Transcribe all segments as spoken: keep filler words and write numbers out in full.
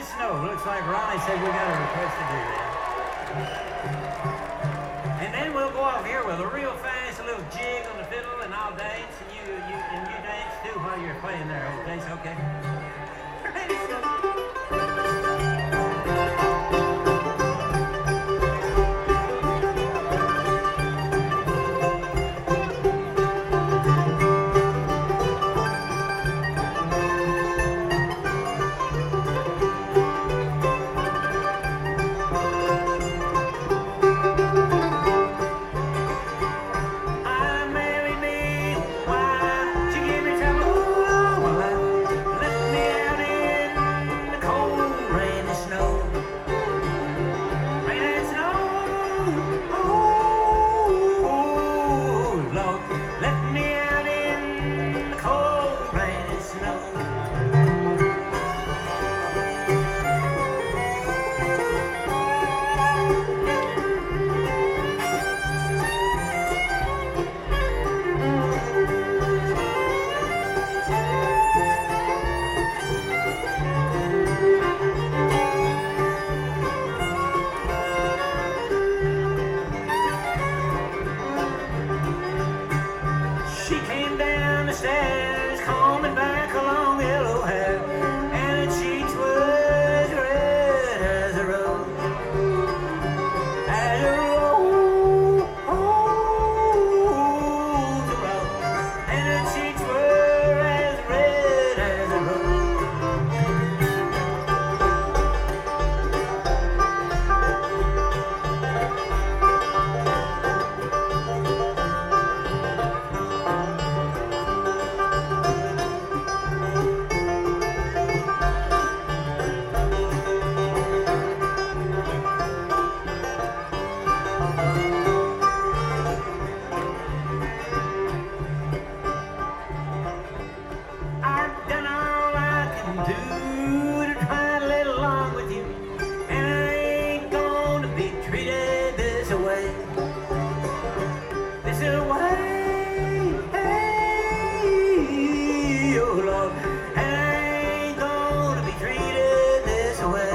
in Snow. Looks like Ronnie said we got a request to do that. And then we'll go off here with a real fast little jig on the fiddle, and I'll dance, and you, you, and you dance too while you're playing there, old Case, okay? Ready, so. She came down the stairs, coming back along yellow hair, and her cheeks was red as a rose, as a rose, and her cheeks were as red as a do to try to let along with you, and I ain't gonna be treated this way, this way, hey, oh Lord, and I ain't gonna be treated this way.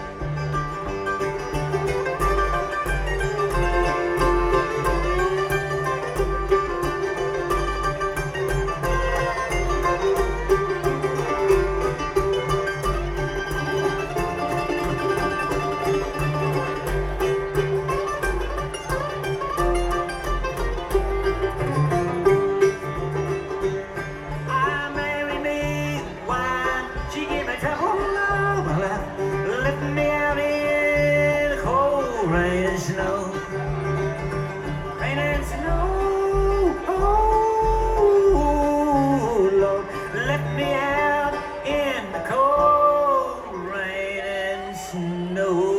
Rain and snow, rain and snow, oh Lord, let me out in the cold rain and snow.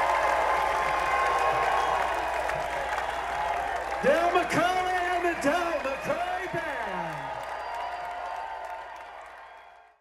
Del McCauley and the Dove.